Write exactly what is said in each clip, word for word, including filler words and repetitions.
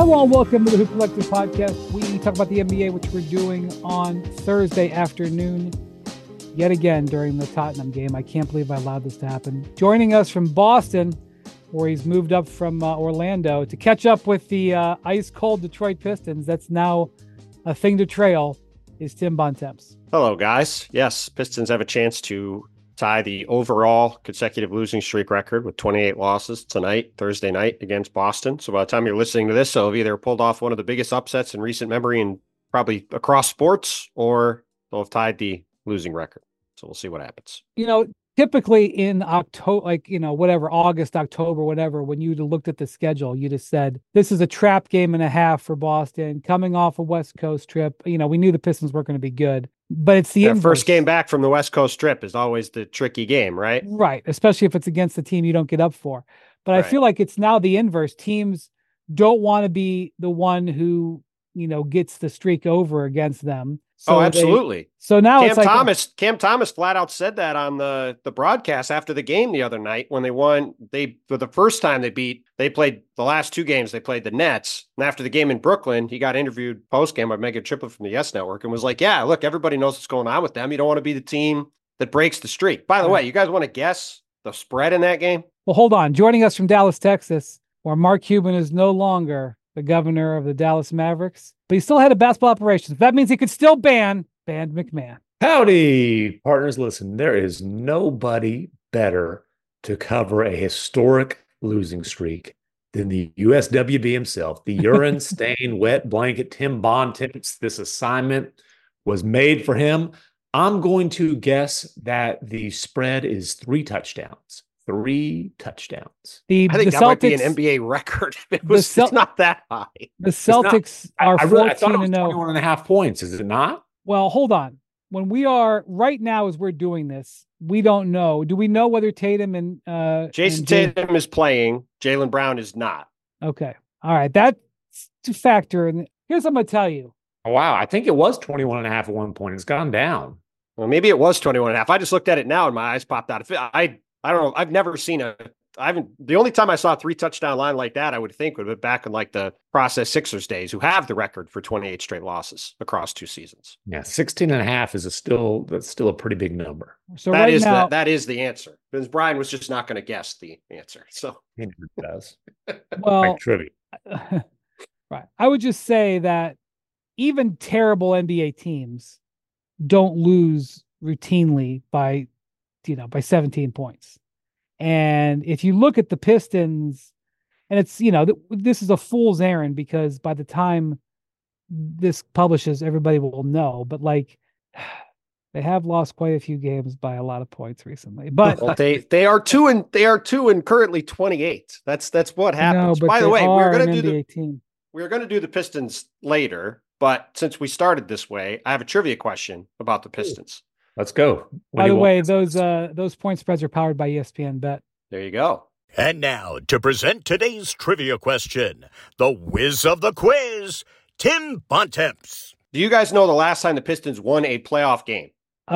Hello and welcome to the Hoop Collective podcast. We talk about the N B A, which we're doing on Thursday afternoon, yet again during the Tottenham game. I can't believe I allowed this to happen. Joining us from Boston, where he's moved up from uh, Orlando to catch up with the uh, ice-cold Detroit Pistons. That's now a thing to trail, is Tim Bontemps. Hello, guys. Yes, Pistons have a chance to tie the overall consecutive losing streak record with twenty-eight losses tonight, Thursday night, against Boston. So by the time you're listening to this, they'll have either pulled off one of the biggest upsets in recent memory and probably across sports, or they'll have tied the losing record. So we'll see what happens. You know, typically in October, like, you know, whatever, August, October, whatever, when you'd looked at the schedule, you just said, this is a trap game and a half for Boston, coming off a West Coast trip. You know, we knew the Pistons weren't going to be good. But it's the yeah, inverse. First game back from the West Coast trip is always the tricky game, right? Right, especially if it's against the team you don't get up for. But right. I feel like it's now the inverse. Teams don't want to be the one who, you know, gets the streak over against them. So oh, absolutely. They, so now Cam it's like Thomas. Cam Thomas flat out said that on the the broadcast after the game the other night when they won. They for the first time they beat. They played the last two games. They played the Nets, and after the game in Brooklyn, he got interviewed post game by Megan Triplett from the Yes Network and was like, "Yeah, look, everybody knows what's going on with them. You don't want to be the team that breaks the streak." By the way, you guys want to guess the spread in that game? Well, hold on. Joining us from Dallas, Texas, where Mark Cuban is no longer the governor of the Dallas Mavericks, but he still had a basketball operations. That means he could still ban Band McMahon. Howdy, partners. Listen, there is nobody better to cover a historic losing streak than the U S W B himself, the urine-stained wet blanket, Tim Bontemps. This assignment was made for him. I'm going to guess that the spread is three touchdowns. Three touchdowns. The, I think the that Celtics, might be an N B A record. It was Cel- it's not that high. The Celtics not, are I, I, really, I thought it fourteen was and oh. twenty-one and a half points. Is it not? Well, hold on. When we are right now, as we're doing this, we don't know. Do we know whether Tatum and uh, Jason and Jay- Tatum is playing? Jaylen Brown is not. Okay. All right. That's to factor. And here's what I'm going to tell you. Oh, wow. I think it was twenty-one and a half at one point. It's gone down. Well, maybe it was twenty-one and a half. I just looked at it now and my eyes popped out. I, I don't know. I've never seen a, I haven't, the only time I saw a three touchdown line like that, I would think would have been back in like the process Sixers days, who have the record for twenty-eight straight losses across two seasons. Yeah. sixteen and a half is a still, that's still a pretty big number. So that right is now, the, that is the answer. Because Brian was just not going to guess the answer. So He never does. well, Like trivia. right. I would just say that even terrible N B A teams don't lose routinely by, you know, by seventeen points. And if you look at the Pistons, and it's, you know, th- this is a fool's errand because by the time this publishes, everybody will know. But like, they have lost quite a few games by a lot of points recently. But well, they they are two and they are two and currently twenty-eight. That's that's what happens. No, By the way, we're going to do the the team. we're going to do the Pistons later. But since we started this way, I have a trivia question about the Pistons. Let's go. What By do the you way, want? those uh those point spreads are powered by E S P N Bet. There you go. And now, to present today's trivia question, the whiz of the quiz, Tim Bontemps. Do you guys know the last time the Pistons won a playoff game?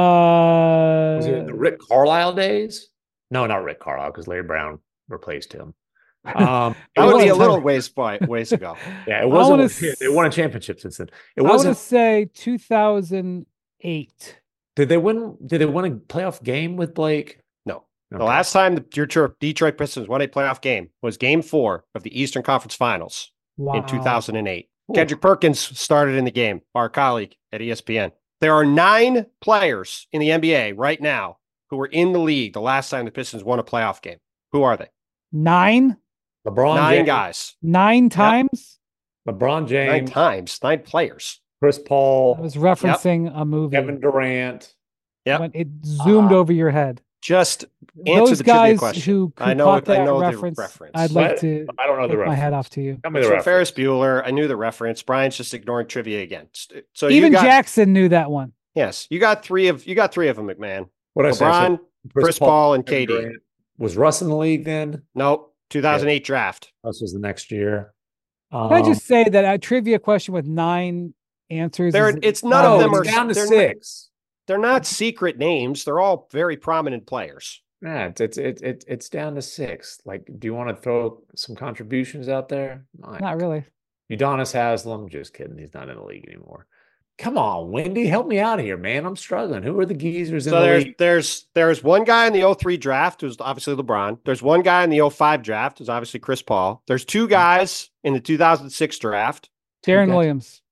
Uh, Was it in the Rick Carlisle days? No, not Rick Carlisle, because Larry Brown replaced him. Um, That would be a wasn't- little ways ways ago. yeah, it wasn't. wanna a- They won a championship since then. It I want wasn't. to say two thousand eight. Did they win? Did they win a playoff game with Blake? No. The Okay. last time the Detroit Detroit Pistons won a playoff game was game four of the Eastern Conference Finals Wow. in two thousand eight. Ooh. Kendrick Perkins started in the game, our colleague at E S P N. There are nine players in the N B A right now who were in the league the last time the Pistons won a playoff game. Who are they? Nine, LeBron nine James, guys. nine times. LeBron Nine James, times. Nine players. Chris I Paul, was referencing a movie Kevin Durant. Yep. when it zoomed Uh, over your head. Just answer Those the trivia guys question. who, who I know, caught I that know reference, the reference. I'd like What? to I don't know the take my reference. hat off to you. Tell me It's the from reference. Ferris Bueller. I knew the reference. Brian's just ignoring trivia again. So Even you got, Jackson knew that one. yes, you got three of you got three of them, McMahon. What I say? LeBron, So Chris Paul, and Kevin K D. Durant. Was Russ in the league then? Nope. two thousand eight draft. Russ was the next year. Can I Um, just say that a trivia question with nine answers? There, is- it's none no, of them it's are down to they're six. Not, they're not secret names. They're all very prominent players. Yeah, it's it's it's it's it's down to six. Like, do you want to throw some contributions out there? My Not really. Udonis Haslam. Just kidding. He's not in the league anymore. Come on, Wendy, help me out here, man. I'm struggling. Who are the geezers in so the there's, league? There's there's one guy in the oh three draft who's obviously LeBron. There's one guy in the oh five draft who's obviously Chris Paul. There's two guys in the two thousand six draft. Darren Williams.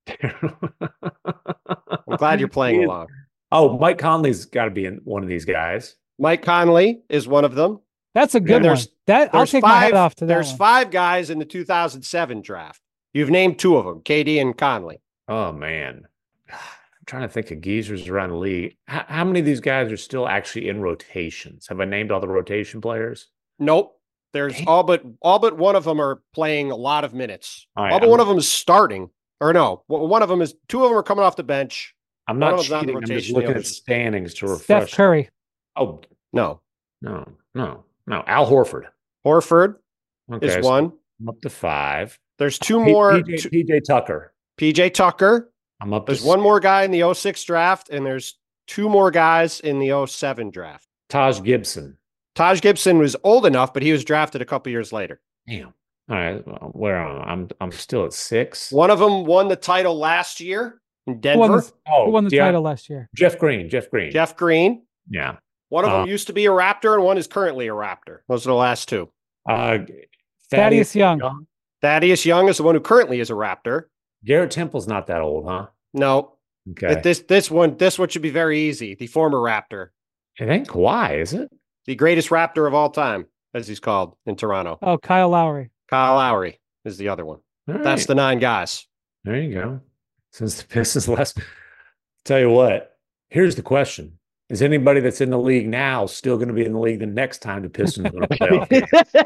I'm glad you're playing along. Oh, Mike Conley's got to be in one of these guys. Mike Conley is one of them. That's a good one. That I'll take five, my head off to that There's one. five guys in the two thousand seven draft. You've named two of them, K D and Conley. Oh, man. I'm trying to think of geezers around the league. How, how many of these guys are still actually in rotations? Have I named all the rotation players? Nope. There's Damn. all but all but one of them are playing a lot of minutes. All right, all but I'm- one of them is starting. Or no, one of them is two of them are coming off the bench. I'm One not of them's not in cheating. I'm just rotation, the looking at others- standings to refresh. Steph Curry. Oh, No. no, no, no. Al Horford. Horford Okay, is so one. I'm up to five. There's two P- more. P J, two- P J Tucker. P J Tucker. I'm up There's to one more guy in the oh six draft, and there's two more guys in the oh seven draft. Taj Gibson. Taj Gibson was old enough, but he was drafted a couple years later. Damn. All right. Well, where am I? I'm I'm still at six. One of them won the title last year in Who Denver. won, this, Oh, who won the yeah. title last year? Jeff Green. Jeff Green. Jeff Green. Yeah. One of them Uh, used to be a Raptor, and one is currently a Raptor. Those are the last two. Uh, Thaddeus Young. Thaddeus Young is the one who currently is a Raptor. Garrett Temple's not that old, huh? No, Okay. this this one this one should be very easy. The former Raptor, It ain't Kawhi, is it? the greatest Raptor of all time, as he's called in Toronto. Oh, Kyle Lowry. Kyle Lowry is the other one. All That's right. the nine guys. There you go. Since the Pistons last, tell you what. Here's the question: is anybody that's in the league now still going to be in the league the next time the Pistons are going to play off?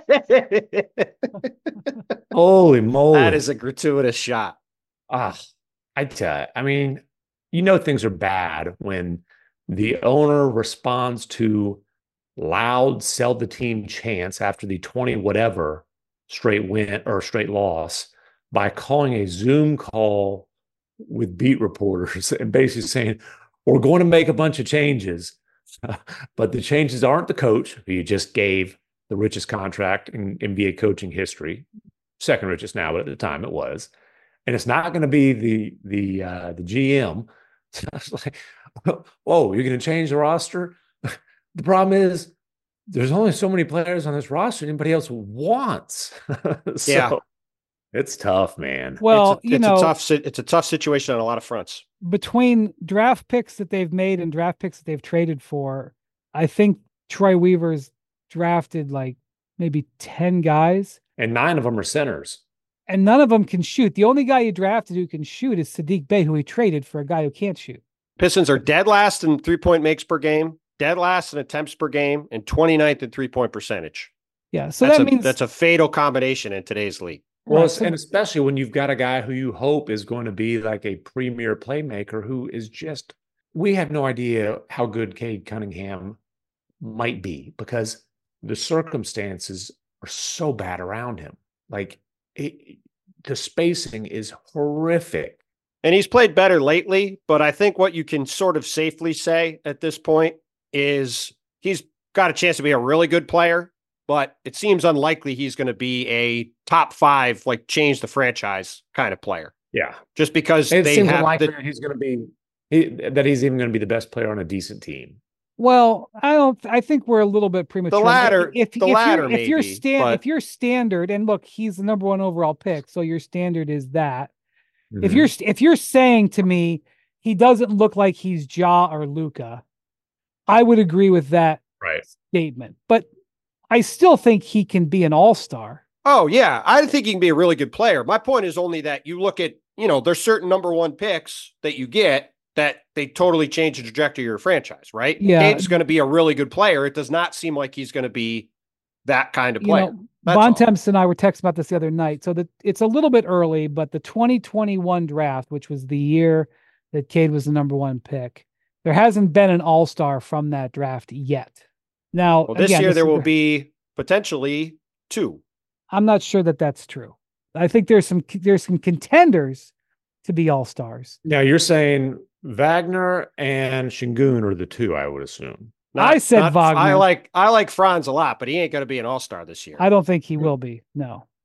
That Holy moly! is a gratuitous shot. Ah, I tell you, I mean, you know things are bad when the owner responds to loud sell the team chants after the twenty whatever straight win or straight loss by calling a Zoom call with beat reporters and basically saying, we're going to make a bunch of changes, but the changes aren't the coach who you just gave the richest contract in N B A coaching history, second richest now, but at the time it was. And it's not going to be the the uh, the G M. So I was like, whoa, you're going to change the roster? The problem is there's only so many players on this roster anybody else wants. So Yeah. it's tough, man. Well, it's a, you it's know, a tough si- it's a tough situation on a lot of fronts. between draft picks that they've made and draft picks that they've traded for, I think Troy Weaver's drafted like maybe ten guys, And nine of them are centers. and none of them can shoot. The only guy he drafted who can shoot is Sadiq Bey, who he traded for a guy who can't shoot. Pistons are dead last in three-point makes per game, dead last in attempts per game, and twenty-ninth in three-point percentage. Yeah, so that's that a, means that's a fatal combination in today's league. Well, Right, so- and especially when you've got a guy who you hope is going to be like a premier playmaker who is just, we have no idea how good Cade Cunningham might be because the circumstances are so bad around him. Like it, the spacing is horrific. And he's played better lately, but I think what you can sort of safely say at this point is he's got a chance to be a really good player, but it seems unlikely he's going to be a top five, like change the franchise kind of player. Yeah. Just because It they seems have unlikely the, that he's going to be, he, that he's even going to be the best player on a decent team. well, I don't. I think we're a little bit premature. latter- if, the if latter you're, if you're maybe, stand, but- if you're standard, and look, he's the number one overall pick, so your standard is that. If Mhm. you're if you're saying to me he doesn't look like he's Ja or Luca, I would agree with that right. statement. But I still think he can be an all-star. oh yeah, I think he can be a really good player. My point is only that you look at, you know, there's certain number one picks that you get that they totally change the trajectory of your franchise, right? Yeah. Cade's going to be a really good player. It does not seem like he's going to be that kind of You player. know, That's Bon all. Temps and I were texting about this the other night. So that it's a little bit early, but the twenty twenty-one draft, which was the year that Cade was the number one pick, there hasn't been an all-star from that draft yet. Now, Well, this again, year there is- will be potentially two. I'm not sure that that's true. I think there's some there's some contenders to be all-stars. Now you're saying Wagner and Şengün are the two, I would assume. I said Wagner. I like I like Franz a lot, but he ain't going to be an all-star this year. I don't think he will be. No.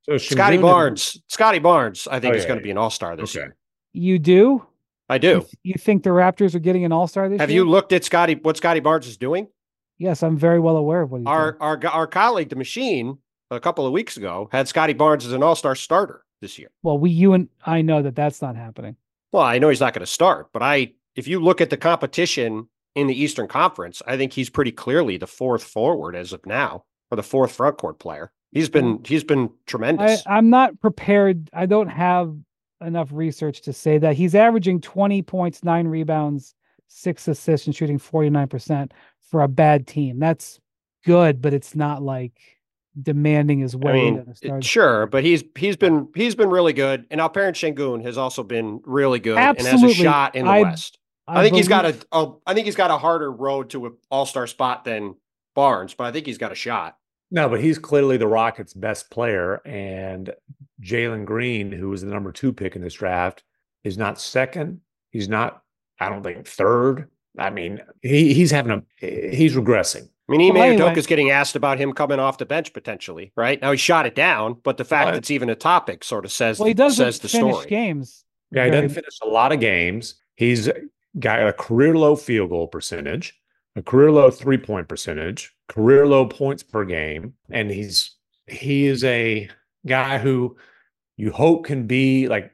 So Scotty Şengün Barnes. is- Scotty Barnes, I think, Oh, is yeah, going to be an all-star this Okay. year. You do? I You, do. th- you think the Raptors are getting an all-star this Have year? you looked at Scotty, what Scotty Barnes is doing? Yes, I'm very well aware of what he's Our doing. our our colleague, the Machine, a couple of weeks ago, had Scotty Barnes as an all-star starter this year. Well, we, you and I know that that's not happening. Well, I know he's not going to start, but I, if you look at the competition in the Eastern Conference, I think he's pretty clearly the fourth forward as of now, or the fourth front court player. He's been he's been tremendous. I, I'm not prepared. I don't have enough research to say that. He's averaging twenty points, nine rebounds, six assists, and shooting forty-nine percent for a bad team. That's good, but it's not like demanding his way I mean, into the start. sure, but he's he's been he's been really good, and Alperen Şengün has also been really good Absolutely. and has a shot in the I- West. I, I think he's got believe- a, a I think he's got a harder road to an all-star spot than Barnes, but I think he's got a shot. No, but he's clearly the Rockets' best player, and Jalen Green, who was the number two pick in this draft, is not second. He's not, I don't think, third. I mean, he, he's having a he's regressing. I mean, Ime Well, anyway. Udoka's getting asked about him coming off the bench potentially, right? Now he shot it down, but the fact Well, that it's even a topic sort of says Well, he doesn't says the finish story. games. Yeah, he very- doesn't finish a lot of games. He's got a career low field goal percentage, a career low three point percentage, career low points per game, and he's he is a guy who you hope can be like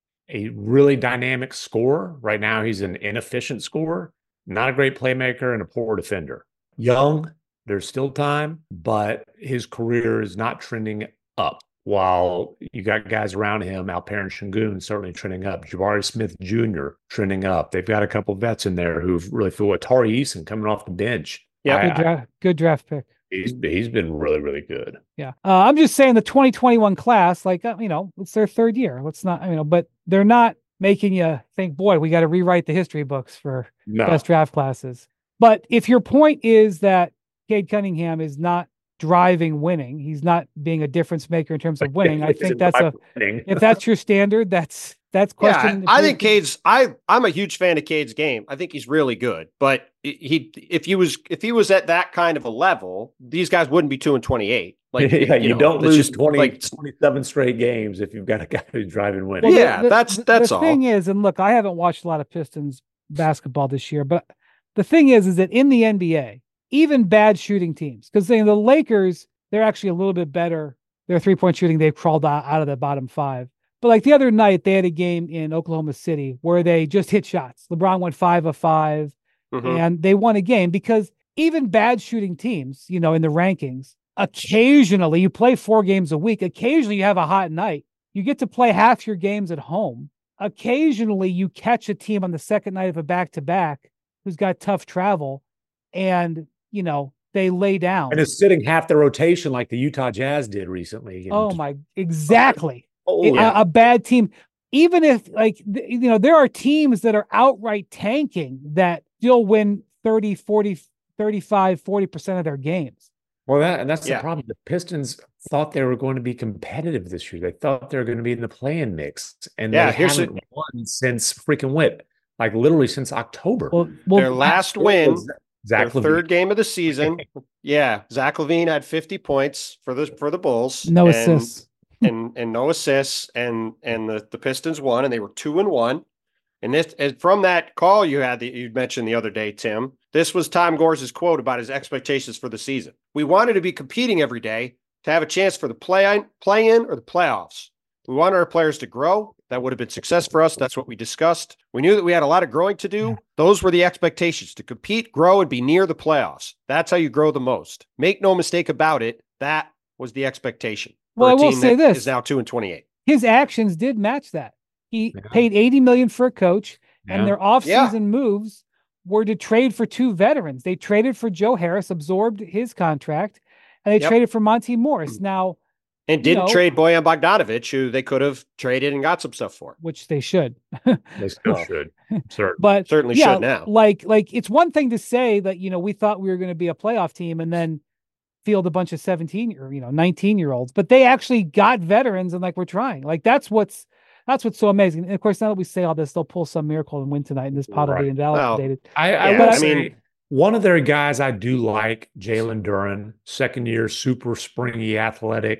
a really dynamic scorer. Right now, he's an inefficient scorer, not a great playmaker, and a poor defender. Young, there's still time, but his career is not trending up. While you got guys around him, Alperen Şengün certainly trending up, Jabari Smith Junior trending up. They've got a couple vets in there who've really feel it. Tari Eason coming off the bench. Yeah, I- Good draft, good draft pick. He's he's been really, really good. Yeah. Uh, I'm just saying the twenty twenty-one class, like, uh, you know, it's their third year. Let's not, you know, but they're not making you think, boy, we got to rewrite the history books for No, best draft classes. But if your point is that Cade Cunningham is not driving winning, he's not being a difference maker in terms of winning, I think that's a, if that's your standard, that's, that's Yeah, question. I think Cade's. I I'm a huge fan of Cade's game. I think he's really good. But he, if he was, if he was at that kind of a level, these guys wouldn't be two and twenty eight. Like, yeah, you, know, don't it's lose just, twenty, like, twenty-seven straight games if you've got a guy who's driving winning. Well, the- Yeah, the- that's- the- that's the all. thing is, and look, I haven't watched a lot of Pistons basketball this year, but the thing is, is that in the N B A, even bad shooting teams, because the Lakers, they're actually a little bit better. Their three point shooting, they've crawled out, out of the bottom five. But like the other night, they had a game in Oklahoma City where they just hit shots. LeBron went five of five, Mhm. and they won a game because even bad shooting teams, you know, in the rankings, occasionally you play four games a week. Occasionally you have a hot night. You get to play half your games at home. Occasionally you catch a team on the second night of a back to back who's got tough travel, and you know they lay down. And it's sitting half the rotation like the Utah Jazz did recently. Oh my, exactly. Oh, It- yeah. a, a bad team, even if like th- you know there are teams that are outright tanking that still win thirty, forty, thirty-five, forty percent of their games. Well, that and that's Yeah. the problem. The Pistons thought they were going to be competitive this year. They thought they were going to be in the play-in mix, and Yeah, they here's haven't won since freaking what? Like literally since October. Well, well Their last win, Zach their LaVine. third game of the season. Yeah, Zach LaVine had fifty points for the for the Bulls. no and, assists. and and no assists, and and the the Pistons won, and they were two and one. And this, and from that call you had that you mentioned the other day, Tim, this was Tom Gore's quote about his expectations for the season. We wanted to be competing every day to have a chance for the play play in or the playoffs. We wanted our players to grow. That would have been success for us. That's what we discussed. We knew that we had a lot of growing to do. Those were the expectations: to compete, grow, and be near the playoffs. That's how you grow the most. Make no mistake about it. That was the expectation. for Well, a I will team say that this. is now two and twenty-eight. His actions did match that. He Yeah. paid eighty million for a coach, and Yeah. their offseason moves were to trade for two veterans. They traded for Joe Harris, absorbed his contract, and they Yep. traded for Monty Morris. Now, And You didn't know- trade Bojan Bogdanovic, who they could have traded and got some stuff for. which they should. They still Well, should. Certainly. But Certainly yeah, should now. like like it's one thing to say that you know we thought we were going to be a playoff team and then field a bunch of seventeen or you know nineteen year olds, but they actually got veterans and like we're trying. Like that's what's that's what's so amazing. And of course, now that we say all this, they'll pull some miracle and win tonight, and this pot will Right. be invalidated. I, I Yeah, will I say, mean- one of their guys I do like, Jalen Duren, second year, super springy, athletic,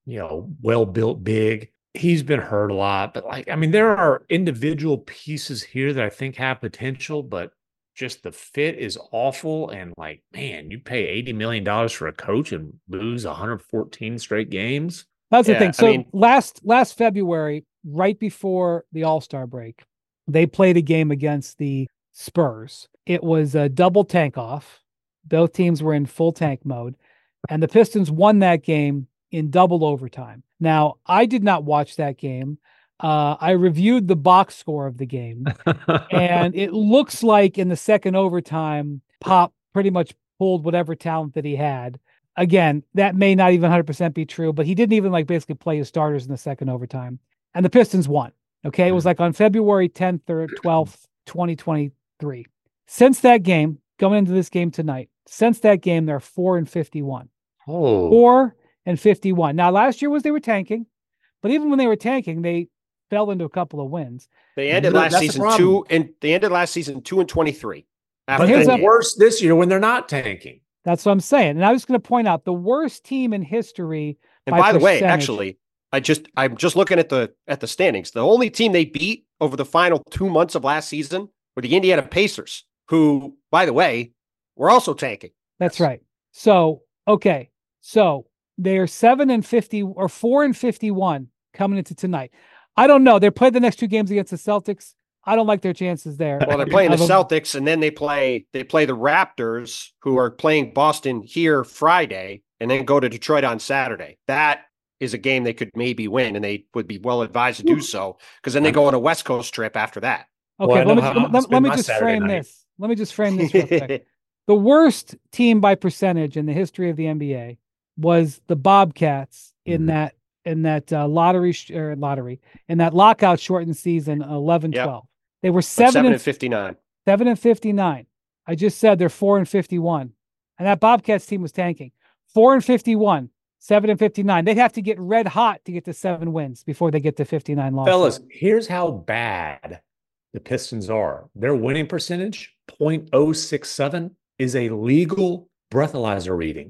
you know, well-built big. He's been hurt a lot, but like, I mean, there are individual pieces here that I think have potential, but just the fit is awful. And like, man, you pay eighty million dollars for a coach and lose one hundred fourteen straight games. That's Yeah, the thing. I So mean- last last February, right before the All-Star break, they played a game against the Spurs. It was a double tank off. Both teams were in full tank mode, and the Pistons won that game in double overtime. Now, I did not watch that game. Uh, I reviewed the box score of the game, and it looks like in the second overtime, Pop pretty much pulled whatever talent that he had. Again, that may not even one hundred percent be true, but he didn't even like basically play his starters in the second overtime. And the Pistons won. Okay. It was like on February tenth or twelfth, twenty twenty-three. Since that game, going into this game tonight, since that game, they're four and fifty-one. Oh, Four and fifty-one. Now, last year was they were tanking, but even when they were tanking, they fell into a couple of wins. They ended No, last that's the season problem. two and they ended last season two and twenty-three. After but here's that a- it's game. worse this year when they're not tanking. That's what I'm saying. And I was going to point out the worst team in history. And by by the way, percentage. actually, I just I'm just looking at the at the standings. The only team they beat over the final two months of last season were the Indiana Pacers, who, by the way, were also tanking. That's right. So, okay. So they are seven and fifty or four and fifty-one coming into tonight. I don't know. They played the next two games against the Celtics. I don't like their chances there. Well, they're playing the Of a- Celtics, and then they play they play the Raptors, who are playing Boston here Friday, and then go to Detroit on Saturday. That is a game they could maybe win, and they would be well advised to do so because then they go on a West Coast trip after that. Okay, Well, I let me, know how let, I'm let- gonna let me spend my just Saturday frame night. this. Let me just frame this real quick. The worst team by percentage in the history of the N B A was the Bobcats in Mhm. that in that uh, lottery sh- or lottery in that lockout shortened season eleven Yep. twelve. They were Like seven, seven and and fifty-nine. seven and fifty-nine. I just said they're four and fifty-one. And that Bobcats team was tanking. Four and fifty-one, seven and fifty-nine. They'd have to get red hot to get to seven wins before they get to fifty-nine losses. Fellas, here's how bad the Pistons are. Their winning percentage, point oh six seven, is a legal breathalyzer reading.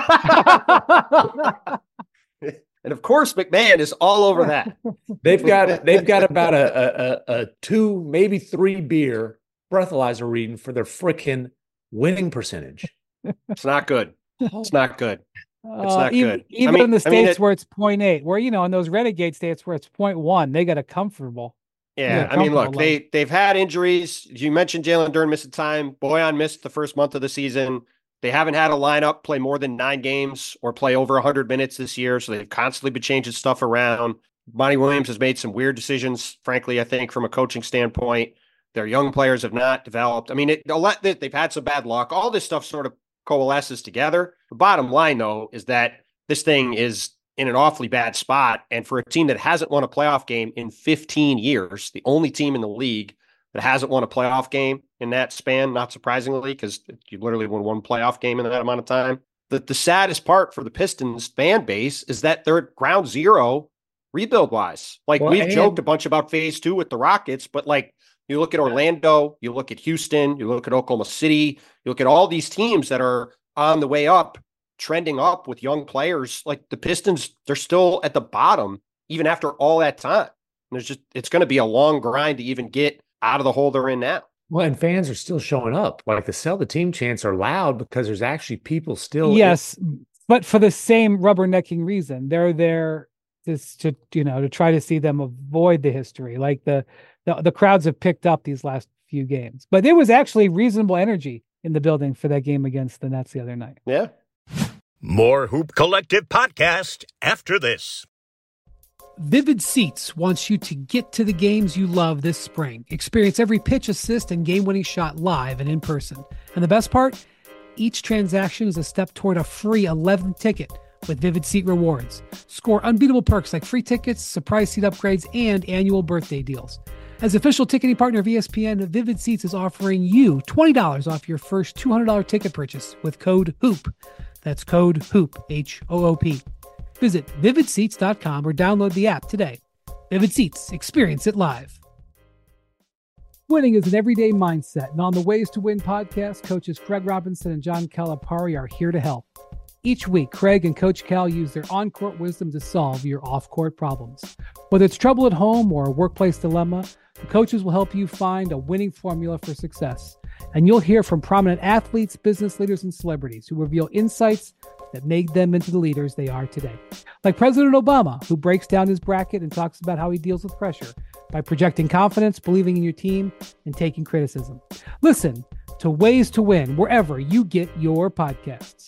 And of course, McMahon is all over that. They've got they've got about a, a, a two, maybe three beer breathalyzer reading for their freaking winning percentage. It's not good. It's not good. Uh, not even, good. I Even mean- in the I mean, states it- where it's point eight, where, you know, in those renegade states where it's point one, they got a comfortable. Yeah, Yeah, I mean, look, comfortable they they've had injuries. You mentioned Jalen Duren missed time. Boyan missed the first month of the season. They haven't had a lineup play more than nine games or play over one hundred minutes this year, so they've constantly been changing stuff around. Monty Williams has made some weird decisions, frankly, I think, from a coaching standpoint. Their young players have not developed. I mean, it, a lot- they've had some bad luck. All this stuff sort of coalesces together. The bottom line, though, is that this thing is in an awfully bad spot. And for a team that hasn't won a playoff game in fifteen years, the only team in the league that hasn't won a playoff game in that span, not surprisingly, because you literally won one playoff game in that amount of time. The, the saddest part for the Pistons fan base is that they're at ground zero rebuild wise. Like Well, we've and- joked a bunch about phase two with the Rockets, but like you look at Orlando, you look at Houston, you look at Oklahoma City, you look at all these teams that are on the way up, trending up with young players. Like the Pistons, they're still at the bottom, even after all that time. And there's just, it's going to be a long grind to even get out of the hole they're in now. Well, and fans are still showing up. Like the sell the team chants are loud because there's actually people still. Yes, but for the same rubbernecking reason. They're there just to, you know, to try to see them avoid the history. Like the, the, the crowds have picked up these last few games. But there was actually reasonable energy in the building for that game against the Nets the other night. Yeah. More Hoop Collective podcast after this. Vivid Seats wants you to get to the games you love this spring. Experience every pitch, assist, and game-winning shot live and in person. And the best part? Each transaction is a step toward a free eleventh ticket with Vivid Seat Rewards. Score unbeatable perks like free tickets, surprise seat upgrades, and annual birthday deals. As official ticketing partner of E S P N, Vivid Seats is offering you twenty dollars off your first two hundred dollars ticket purchase with code HOOP. That's code HOOP, H O O P. Visit vivid seats dot com or download the app today. Vivid Seats, experience it live. Winning is an everyday mindset, and on the Ways to Win podcast, coaches Craig Robinson and John Calipari are here to help. Each week, Craig and Coach Cal use their on-court wisdom to solve your off-court problems. Whether it's trouble at home or a workplace dilemma, the coaches will help you find a winning formula for success. And you'll hear from prominent athletes, business leaders, and celebrities who reveal insights that made them into the leaders they are today. Like President Obama, who breaks down his bracket and talks about how he deals with pressure by projecting confidence, believing in your team, and taking criticism. Listen to Ways to Win wherever you get your podcasts.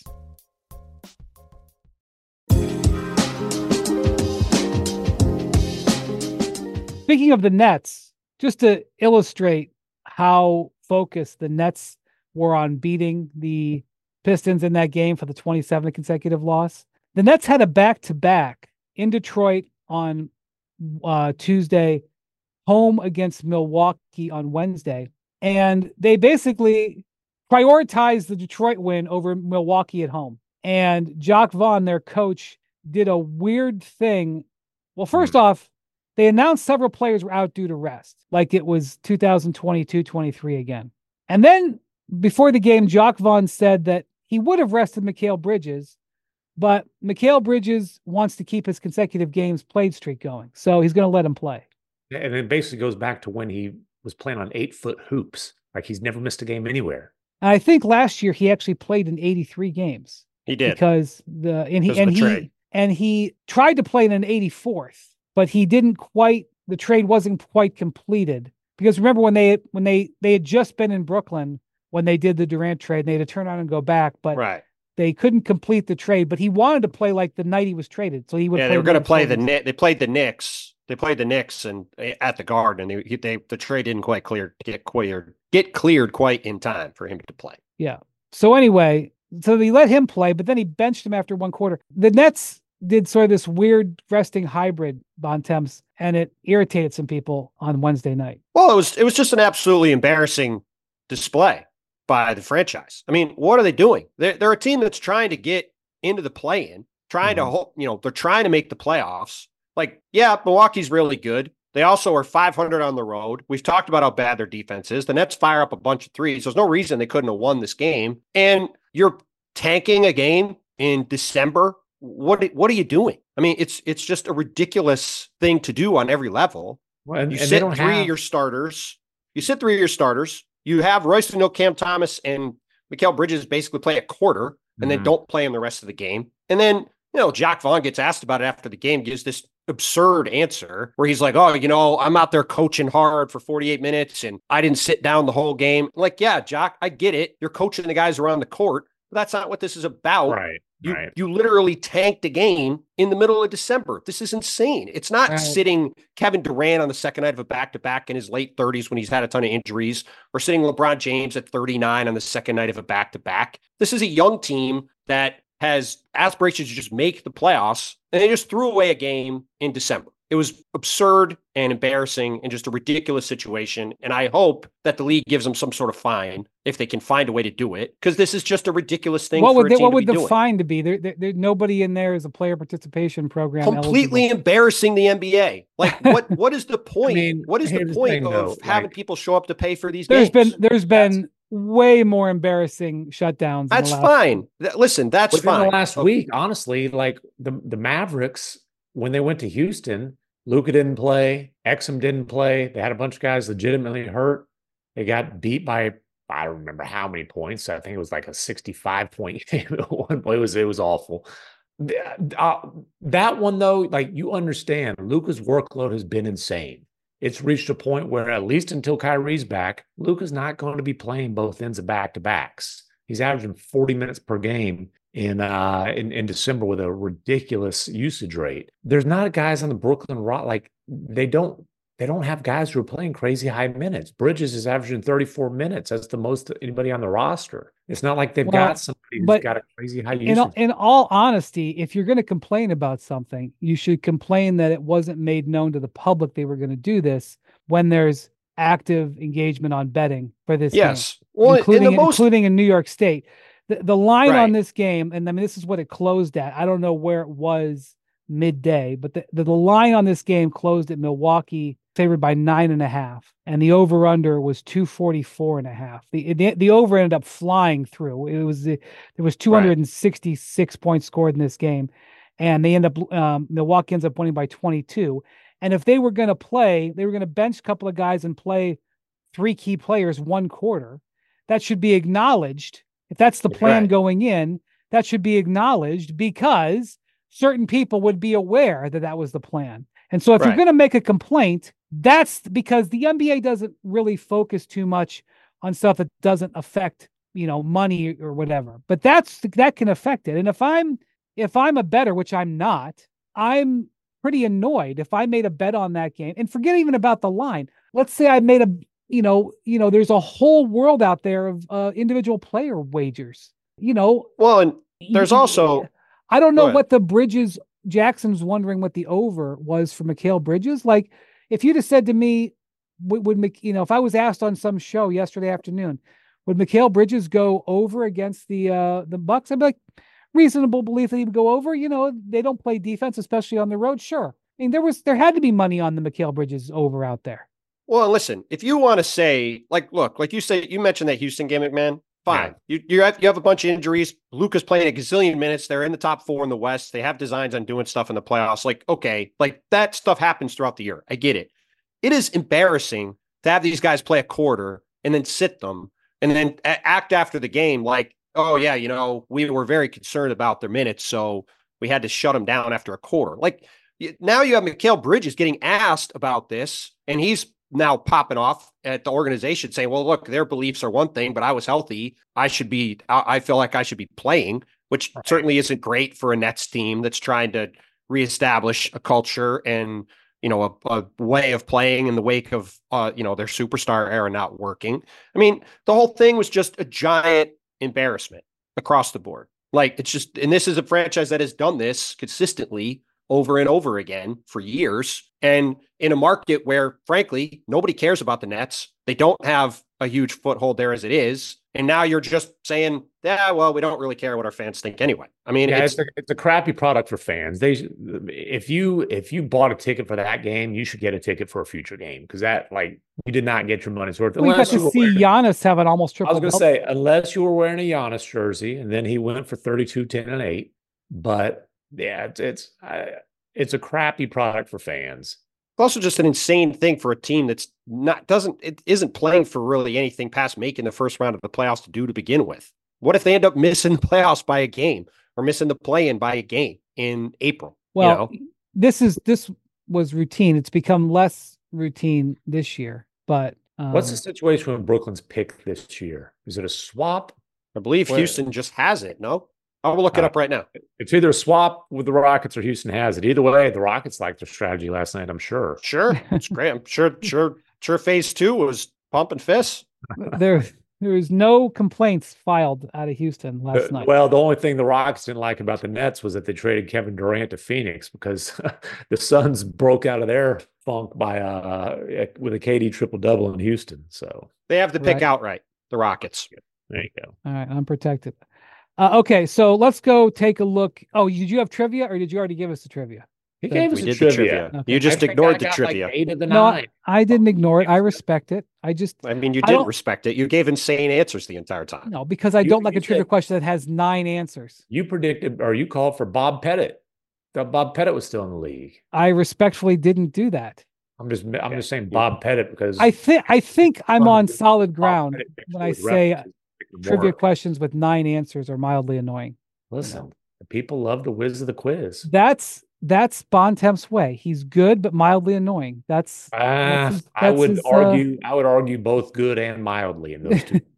Speaking of the Nets, just to illustrate how focused the Nets were on beating the Pistons in that game for the twenty-seventh consecutive loss, the Nets had a back-to-back in Detroit on uh, Tuesday, home against Milwaukee on Wednesday, and they basically prioritized the Detroit win over Milwaukee at home. And Jacques Vaughn, their coach, did a weird thing. Well, first mm. off, they announced several players were out due to rest, like it was two thousand twenty-two twenty-three again. And then before the game, Jacques Vaughn said that he would have rested Mikal Bridges, but Mikal Bridges wants to keep his consecutive games played streak going. So he's going to let him play. And it basically goes back to when he was playing on eight-foot hoops. Like he's never missed a game anywhere. And I think last year he actually played in eighty-three games. He did. Because the and he and he and he tried to play in an eighty-fourth. But he didn't quite, the trade wasn't quite completed. Because remember when they when they they had just been in Brooklyn when they did the Durant trade, and they had to turn around and go back, but right. they couldn't complete the trade. But he wanted to play like the night he was traded. So he would Yeah, play they were going to play the Knicks. they played the Knicks. They played the Knicks and at the Guard, and they they the trade didn't quite clear get cleared get cleared quite in time for him to play. Yeah. So anyway, so they let him play, but then he benched him after one quarter. The Nets did sort of this weird resting hybrid, Bontemps, and it irritated some people on Wednesday night. Well, it was it was just an absolutely embarrassing display by the franchise. I mean, what are they doing? They're, they're a team that's trying to get into the play-in, trying mm-hmm. to hold, you know, they're trying to make the playoffs. Like, yeah, Milwaukee's really good. They also are five hundred on the road. We've talked about how bad their defense is. The Nets fire up a bunch of threes. There's no reason they couldn't have won this game. And you're tanking a game in December. What what are you doing? I mean, it's it's just a ridiculous thing to do on every level. Well, and, you and sit three three have... of your starters. You sit three of your starters. You have Royce O'Neal, Cam Thomas, and Mikal Bridges basically play a quarter, and mm-hmm. then don't play him the rest of the game. And then, you know, Jacques Vaughn gets asked about it after the game, gives this absurd answer where he's like, oh, you know, I'm out there coaching hard for forty-eight minutes, and I didn't sit down the whole game. Like, yeah, Jacques, I get it. You're coaching the guys around the court, but that's not what this is about. Right. You, right. you literally tanked a game in the middle of December. This is insane. It's not right. sitting Kevin Durant on the second night of a back-to-back in his late thirties when he's had a ton of injuries, or sitting LeBron James at thirty-nine on the second night of a back-to-back. This is a young team that has aspirations to just make the playoffs, and they just threw away a game in December. It was absurd and embarrassing and just a ridiculous situation. And I hope that the league gives them some sort of fine if they can find a way to do it, because this is just a ridiculous thing. What for would a they, team what to would be the doing. fine to be? There, there, there, nobody in there is a player participation program. Completely eligible. embarrassing the N B A. Like, what? What is the point? I mean, what is the here's the point thing, of though, having like- people show up to pay for these There's games? been there's been way more embarrassing shutdowns. in the That's last- fine. Th- Listen, that's Within fine. the last Okay. week, honestly, like the, the Mavericks, when they went to Houston, Luka didn't play, Exum didn't play. They had a bunch of guys legitimately hurt. They got beat by, I don't remember how many points. I think it was like a sixty-five point game at one point. It was, it was awful. Uh, that one, though, like you understand, Luka's workload has been insane. It's reached a point where, at least until Kyrie's back, Luka's not going to be playing both ends of back-to-backs. He's averaging forty minutes per game in uh in, in December with a ridiculous usage rate. There's not guys on the Brooklyn Rock, like they don't they don't have guys who are playing crazy high minutes. Bridges is averaging thirty-four minutes. That's the most anybody on the roster. It's not like they've Well, got somebody who's but got a crazy high usage. In all, in all honesty, if you're going to complain about something, you should complain that it wasn't made known to the public they were going to do this when there's active engagement on betting for this game. Yes. Well, including, in the most, including in New York State. The, the line Right. on this game, and I mean, this is what it closed at. I don't know where it was midday, but the, the, the line on this game closed at Milwaukee favored by nine and a half, and the over under was two forty-four and a half. The, the the over ended up flying through. It was there was two hundred sixty-six right. points scored in this game, and they end up um, Milwaukee ends up winning by twenty-two. And if they were going to play, they were going to bench a couple of guys and play three key players one quarter. That should be acknowledged. If that's the plan right. going in, that should be acknowledged because certain people would be aware that that was the plan. And so if right. you're going to make a complaint, that's because the N B A doesn't really focus too much on stuff that doesn't affect, you know, money or whatever. But that's that can affect it. And if I'm if I'm a bettor, which I'm not, I'm pretty annoyed if I made a bet on that game. And forget even about the line. Let's say I made a, you know, you know, there's a whole world out there of uh, individual player wagers. You know, well, and there's also I don't know what the Bridges. Jackson's wondering what the over was for Mikal Bridges. Like, if you'd have said to me, would, would you know, if I was asked on some show yesterday afternoon, would Mikal Bridges go over against the uh, the Bucks? I'd be like, reasonable belief that he would go over. You know, they don't play defense, especially on the road. Sure. I mean, there was there had to be money on the Mikal Bridges over out there. Well, listen, if you want to say, like, look, like you say, you mentioned that Houston game, McMahon. Fine. Yeah. You you have, you have a bunch of injuries. Luka's playing a gazillion minutes. They're in the top four in the West. They have designs on doing stuff in the playoffs. Like, okay, like that stuff happens throughout the year. I get it. It is embarrassing to have these guys play a quarter and then sit them and then a- act after the game like, oh, yeah, you know, we were very concerned about their minutes, so we had to shut them down after a quarter. Like, now you have Mikal Bridges getting asked about this, and he's now popping off at the organization saying, well, look, their beliefs are one thing, but I was healthy. I should be, I feel like I should be playing, which right. certainly isn't great for a Nets team that's trying to reestablish a culture and, you know, a, a way of playing in the wake of, uh, you know, their superstar era not working. I mean, the whole thing was just a giant embarrassment across the board. Like, it's just, and this is a franchise that has done this consistently over and over again for years. And in a market where, frankly, nobody cares about the Nets, they don't have a huge foothold there as it is. And now you're just saying, yeah, well, we don't really care what our fans think anyway. I mean, yeah, it's, it's, a, it's a crappy product for fans. They, if you if you bought a ticket for that game, you should get a ticket for a future game because that, like, you did not get your money's worth. We got to see wearing, Giannis have an almost triple. I was going to say, unless you were wearing a Giannis jersey, and then he went for thirty-two, ten, and eight. But yeah, it's it's I, it's a crappy product for fans. Also just an insane thing for a team that's not doesn't it isn't playing for really anything past making the first round of the playoffs to do to begin with. What if they end up missing the playoffs by a game or missing the play-in by a game in April? Well, you know? this is this was routine. It's become less routine this year. But um, what's the situation with Brooklyn's pick this year? Is it a swap? I believe Where? Houston just has it. No. I will look it uh, up right now. It's either a swap with the Rockets or Houston has it. Either way, the Rockets liked their strategy last night, I'm sure. Sure. It's great. I'm sure, sure, sure phase two was pumping fists. There, there was no complaints filed out of Houston last uh, night. Well, the only thing the Rockets didn't like about the Nets was that they traded Kevin Durant to Phoenix because the Suns broke out of their funk by uh with a K D triple-double in Houston. So they have to pick right. outright, the Rockets. There you go. All right, unprotected. Uh, okay, so let's go take a look. Oh, did you have trivia, or did you already give us the trivia? He gave us we the did trivia. the trivia. Okay. You just I ignored I the trivia. Like eight of the No, nine. I didn't ignore it. I respect it. I just, I mean, you I didn't don't- respect it. You gave insane answers the entire time. no, because I You- don't like you a trivia said- question that has nine answers. You predicted, or you called for Bob Pettit. Thought Bob Pettit was still in the league. I respectfully didn't do that. I'm just, I'm just saying Bob Pettit because I think, I think I'm Bob on solid ground Pettit mixed when I with say references to trivia more. questions with nine answers are mildly annoying. Listen, people love the whiz of the quiz. That's that's Bontemps' way. He's good but mildly annoying. That's, Ah, that's his- I that's would his, uh, argue. I would argue both good and mildly in those two.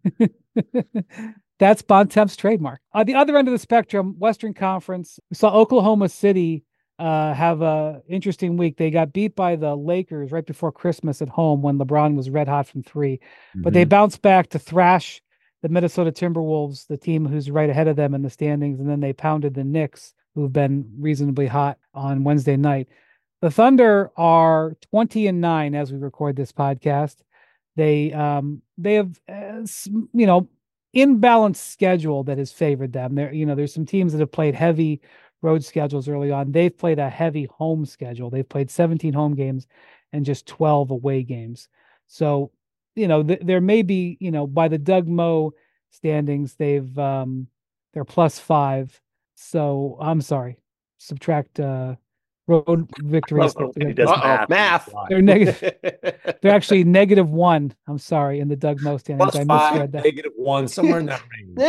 That's Bontemps' trademark. On the other end of the spectrum, Western Conference, we saw Oklahoma City uh, have a interesting week. They got beat by the Lakers right before Christmas at home when LeBron was red hot from three, but they Mhm. bounced back to thrash the Minnesota Timberwolves, the team who's right ahead of them in the standings, and then they pounded the Knicks, who've been reasonably hot on Wednesday night. The Thunder are twenty and nine as we record this podcast. They um they have uh, s- you know imbalanced schedule that has favored them. There you know there's some teams that have played heavy road schedules early on. They've played a heavy home schedule. They've played seventeen home games and just twelve away games. So, you know, th- there may be, you know, by the Doug Moe standings, they've um they're plus five. So I'm sorry, subtract uh road victories. Love it when he does Uh-oh, math. They're negative. They're actually negative one. I'm sorry, in the Doug Moe standings. Plus I five, misread that. negative one, somewhere in that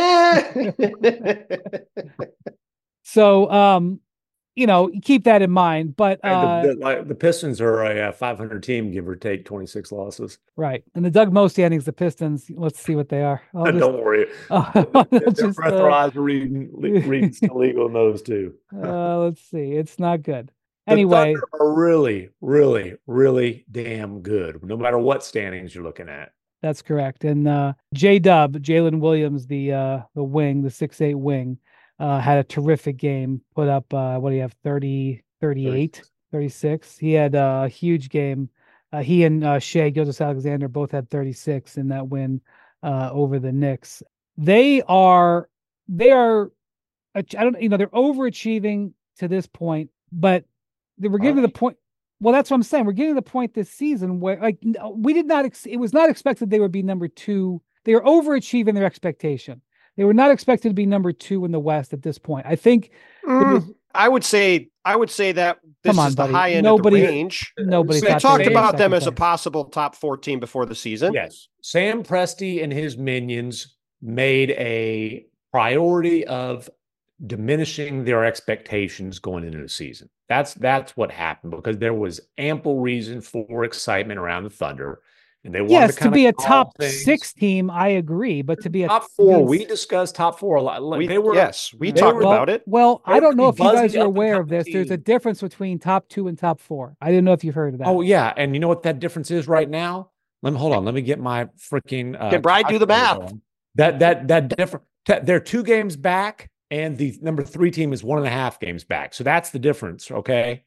range. So, um, you know, keep that in mind. But uh, the, the, like, the Pistons are a, uh five hundred team, give or take twenty-six losses. right, and the Doug Moe standings, the Pistons. Let's see what they are. I'll just, Don't worry, uh, their just, uh, breathalyzer reading reading still legal in those too. uh, let's see. It's not good. The Anyway, Thunder are really, really, really damn good, no matter what standings you're looking at. that's correct. And uh, J Dub, Jalen Williams, the uh, the wing, the six eight wing, uh, had a terrific game. Put up uh, what do you have? thirty, thirty-eight, thirty-six. He had a huge game. Uh, he and uh, Shea Gilgeous-Alexander both had thirty-six in that win uh, over the Knicks. They are they are I don't you know they're overachieving to this point, but they were getting to the point. Well, that's what I'm saying. We're getting to the point this season where, like, we did not. Ex- it was not expected they would be number two. They are overachieving their expectation. They were not expected to be number two in the West at this point. I think. Mm, was, I would say. I would say that this on, is the buddy. high end Nobody, of the range. Nobody We thought talked they were about them second as a place. possible top four team before the season. Yes, Sam Presti and his minions made a priority of diminishing their expectations going into the season. That's that's what happened, because there was ample reason for excitement around the Thunder, and they wanted yes, to, to be a call top things. six team, I agree. But to be a top four, means- we discussed top four a lot. We, They were yes, we they talked were- about it. Well, They I were don't know the if you guys buzzy are aware of up-and-coming this. There's a team. difference between top two and top four. I didn't know if you've heard of that. Oh yeah, and you know what that difference is right now? Let me hold on. Let me get my freaking. Uh, Can Brian do the math? calculator. That that that different. They're two games back, and the number three team is one and a half games back. So that's the difference. Okay,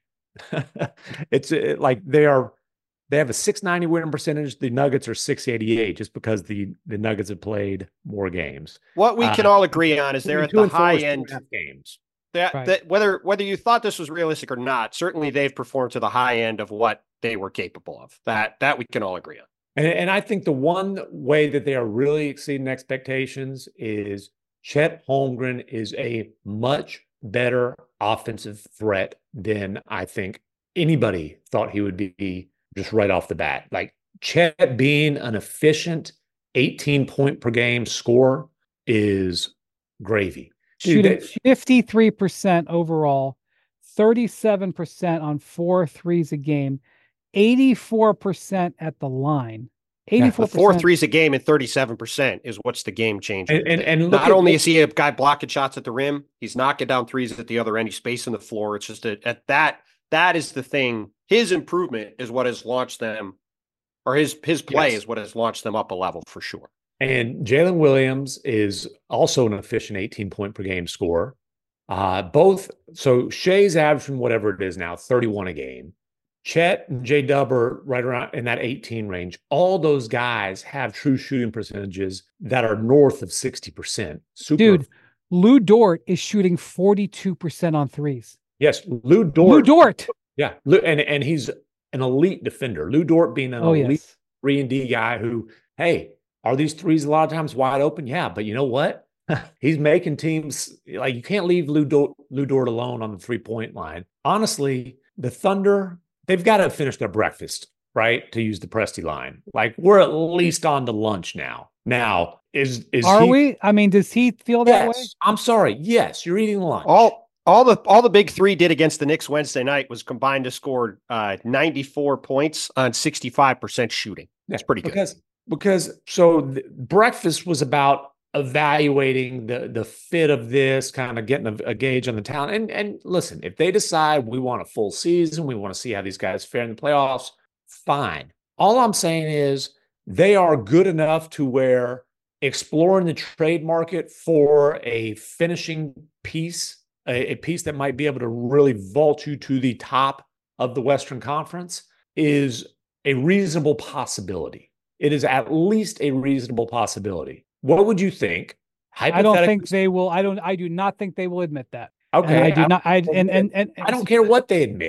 it's it, like they are. They have a six ninety winning percentage. The Nuggets are six eighty-eight, just because the the Nuggets have played more games. What we can Uh, all agree on is they're at Two the and four high is two and end. a half games. That, Right. that whether whether you thought this was realistic or not, certainly they've performed to the high end of what they were capable of. That that we can all agree on. And, and I think the one way that they are really exceeding expectations is Chet Holmgren is a much better offensive threat than I think anybody thought he would be just right off the bat. Like, Chet being an efficient eighteen point per game scorer is gravy. Dude, Shooting that- fifty-three percent overall, thirty-seven percent on four threes a game, eighty-four percent at the line. eighty-four The four percent. threes a game and thirty-seven percent is what's the game changer. And, and, and look Not at only what- is he a guy blocking shots at the rim, he's knocking down threes at the other end. He's spacing the floor. It's just a, at that that is the thing. His improvement is what has launched them, or his his play Yes. is what has launched them up a level for sure. And Jalen Williams is also an efficient eighteen point per game scorer. Uh, both, so Shea's averaging whatever it is now, thirty-one a game. Chet and J Dub are right around in that eighteen range. All those guys have true shooting percentages that are north of sixty percent. Super. Dude, Lou Dort is shooting forty-two percent on threes. Yes, Lou Dort. Lou Dort. Yeah, Lou, and, and he's an elite defender. Lou Dort being an Oh, elite yes. three and D guy who, hey, are these threes a lot of times wide open? Yeah, but you know what? He's making teams, like, you can't leave Lou Dort, Lou Dort alone on the three-point line. Honestly, the Thunder, they've got to finish their breakfast, right? To use the Presti line. Like, we're at least on to lunch now. Now, is is Are he, we? I mean, does he feel that way? Yes. I'm sorry. Yes, you're eating lunch. All all the all the big three did against the Knicks Wednesday night was combined to score uh, ninety-four points on sixty-five percent shooting. That's pretty good. Because because so the breakfast was about evaluating the the fit of this, kind of getting a, a gauge on the talent. And and listen, if they decide we want a full season, we want to see how these guys fare in the playoffs, fine. All I'm saying is they are good enough to where exploring the trade market for a finishing piece, a, a piece that might be able to really vault you to the top of the Western Conference, is a reasonable possibility. It is at least a reasonable possibility. What would you think? I don't think they will. I don't. I do not think they will admit that. Okay, And I do I- not. I and and and, and I don't care what they admit.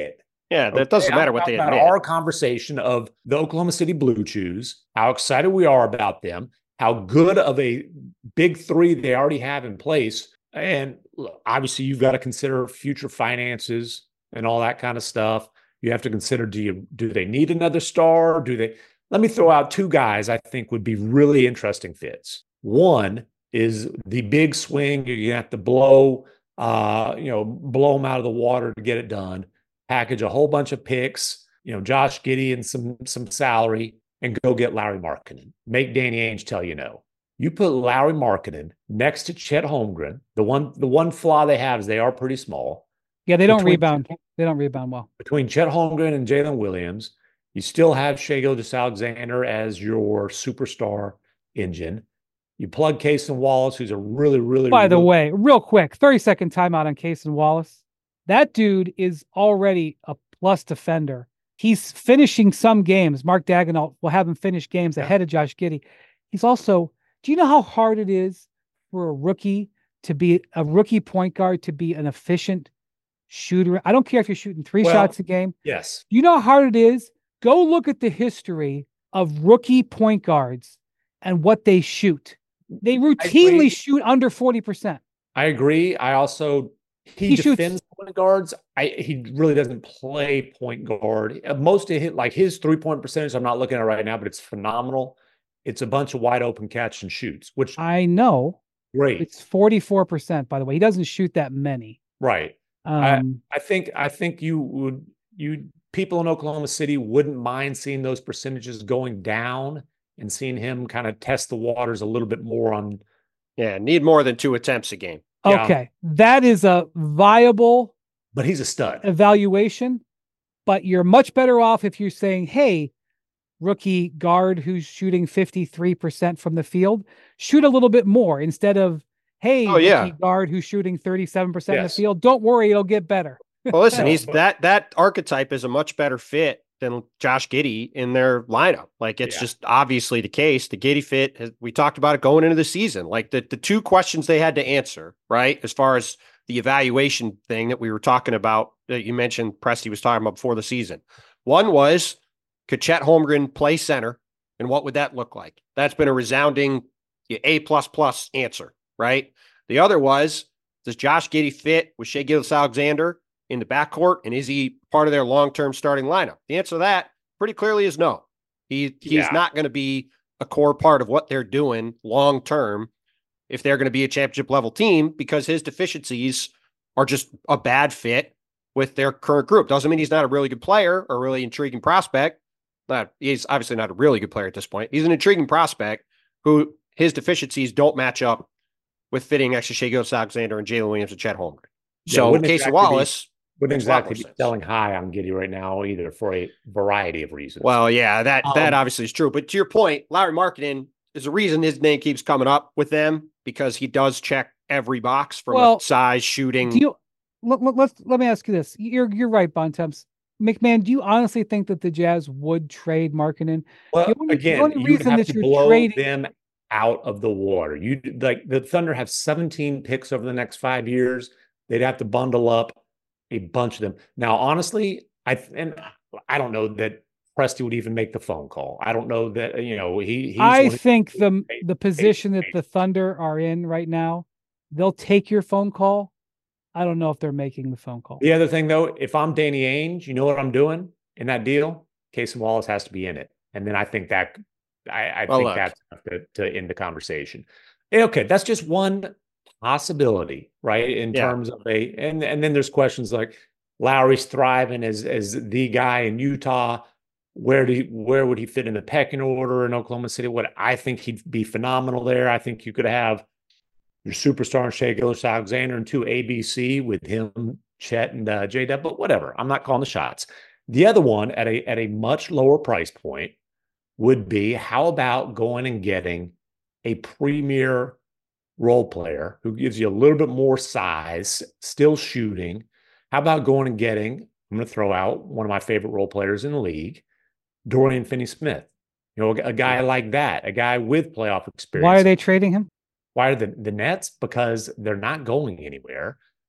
Yeah, that Okay, doesn't I'm matter what talking they about admit. our conversation of the Oklahoma City Blue Chews, how excited we are about them, how good of a big three they already have in place. And obviously, you've got to consider future finances and all that kind of stuff. You have to consider, do you do they need another star? Do they? Let me throw out two guys I think would be really interesting fits. One is the big swing. You have to blow, uh, you know, blow them out of the water to get it done. Package a whole bunch of picks, you know, Josh Giddey and some some salary, and go get Lauri Markkanen. Make Danny Ainge tell you no. You put Lauri Markkanen next to Chet Holmgren. The one the one flaw they have is they are pretty small. Yeah, they don't Between rebound. Chet, They don't rebound well. Between Chet Holmgren and Jalen Williams, you still have Shai Gilgeous-Alexander as your superstar engine. You plug Cason Wallace, who's a really, really. By the really, way, real quick, thirty second timeout on Cason Wallace. That dude is already a plus defender. He's finishing some games. Mark Daigneault will have him finish games Yeah. ahead of Josh Giddey. He's also, do you know how hard it is for a rookie to be a rookie point guard to be an efficient shooter? I don't care if you're shooting three Well, shots a game. Yes. Do you know how hard it is? Go look at the history of rookie point guards and what they shoot. They routinely shoot under forty percent. I agree. I also he, He defends shoots- point guards. I he really doesn't play point guard. Uh, Most of his like his three point percentage, I'm not looking at right now, but it's phenomenal. It's a bunch of wide open catch and shoots, which I know. great. It's forty-four percent, by the way. He doesn't shoot that many. Right. Um, I think I think you would you people in Oklahoma City wouldn't mind seeing those percentages going down and seeing him kind of test the waters a little bit more on. Yeah, need more than two attempts a game. Yeah. okay. That is a viable But he's a stud. evaluation, but you're much better off if you're saying, hey, rookie guard who's shooting fifty-three percent from the field, shoot a little bit more instead of, hey, Oh, rookie yeah. guard who's shooting thirty-seven percent in Yes. the field. Don't worry, it'll get better. Well, listen, No, he's but- that that archetype is a much better fit than Josh Giddey in their lineup. Like it's Yeah. just obviously the case. The Giddey fit, has, we talked about it going into the season. Like the the two questions they had to answer, right? As far as the evaluation thing that we were talking about, that you mentioned, Presty was talking about before the season. One was, could Chet Holmgren play center, and what would that look like? That's been a resounding A plus plus answer, right? The other was, does Josh Giddey fit with Shai Gilgeous-Alexander in the backcourt, and is he part of their long-term starting lineup? The answer to that pretty clearly is no. He he's Yeah. not going to be a core part of what they're doing long-term if they're going to be a championship level team, because his deficiencies are just a bad fit with their current group. Doesn't mean he's not a really good player or a really intriguing prospect. Not, he's obviously not a really good player at this point. He's an intriguing prospect who his deficiencies don't match up with fitting next to Shai Gilgeous-Alexander and Jalen Williams and Chet Holmgren. Yeah, So wouldn't Casey exactly be- Wallace, Wouldn't makes a lot exactly more be sense. selling high on Giddey right now either for a variety of reasons. well, yeah, that that Um, obviously is true. But to your point, Lauri Markkanen is the reason his name keeps coming up with them, because he does check every box from Well, a size, shooting. Do you let, let, let's let me ask you this. You're you're right, Bontemps. McMahon, do you honestly think that the Jazz would trade Markkanen? well, the only- the again, only you would reason have that to you're blow trading- them out of the water. You like the Thunder have seventeen picks over the next five years. They'd have to bundle up a bunch of them. Now, honestly, I and I don't know that Presti would even make the phone call. I don't know that you know he. He's I one of- think the Hey, the position that hey. the Thunder are in right now, they'll take your phone call. I don't know if they're making the phone call. The other thing, though, if I'm Danny Ainge, you know what I'm doing in that deal? Casey Wallace has to be in it, and then I think that I, I Well, think look. that's enough to, to end the conversation. Okay, that's just one possibility, right? In Yeah. terms of a, and and then there's questions like Lowry's thriving as as the guy in Utah. Where do you, where would he fit in the pecking order in Oklahoma City? What I think he'd be phenomenal there. I think you could have your superstar in Shai Gilgeous-Alexander and two A B C with him, Chet, and uh, J W. But whatever, I'm not calling the shots. The other one at a at a much lower price point would be, how about going and getting a premier role player who gives you a little bit more size, still shooting? How about going and getting, I'm going to throw out one of my favorite role players in the league, Dorian Finney-Smith. You know, a, a guy like that, a guy with playoff experience. Why are they trading him? Why are the, the Nets? Because they're not going anywhere.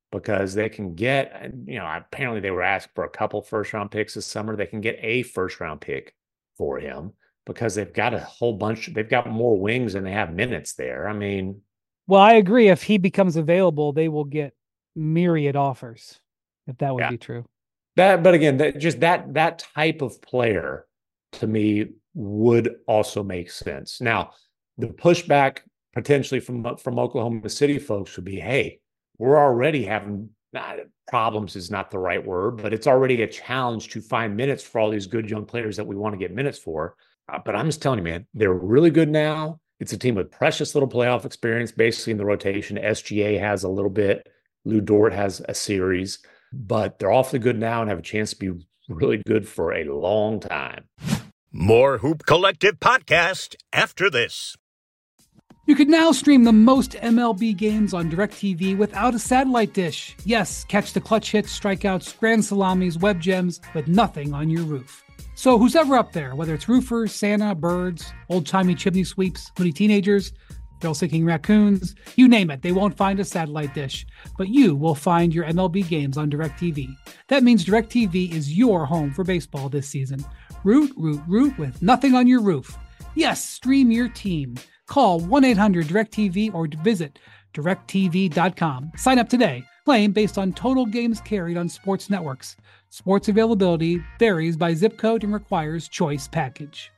because they can get, you know, apparently they were asked for a couple first round picks this summer. They can get a first round pick for him because they've got a whole bunch. They've got more wings than they have minutes there. I mean, well, I agree. If he becomes available, they will get myriad offers, if that would yeah. be true. That, but again, that just that that type of player to me would also make sense. Now, the pushback potentially from from Oklahoma City folks would be, hey, we're already having not, problems is not the right word, but it's already a challenge to find minutes for all these good young players that we want to get minutes for. Uh, but I'm just telling you, man, they're really good now. It's a team with precious little playoff experience, basically in the rotation. S G A has a little bit. Lou Dort has a series, but they're awfully good now and have a chance to be really good for a long time. More Hoop Collective podcast after this. You can now stream the most M L B games on DirecTV without a satellite dish. Yes, catch the clutch hits, strikeouts, grand salamis, web gems with nothing on your roof. So who's ever up there, whether it's roofers, Santa, birds, old-timey chimney sweeps, moody teenagers, thrill-seeking raccoons, you name it, they won't find a satellite dish. But you will find your M L B games on DirecTV. That means DirecTV is your home for baseball this season. Root, root, root with nothing on your roof. Yes, stream your team. Call one eight hundred direct T V or visit direct T V dot com. Sign up today. Claim based on total games carried on sports networks. Sports availability varies by zip code and requires choice package.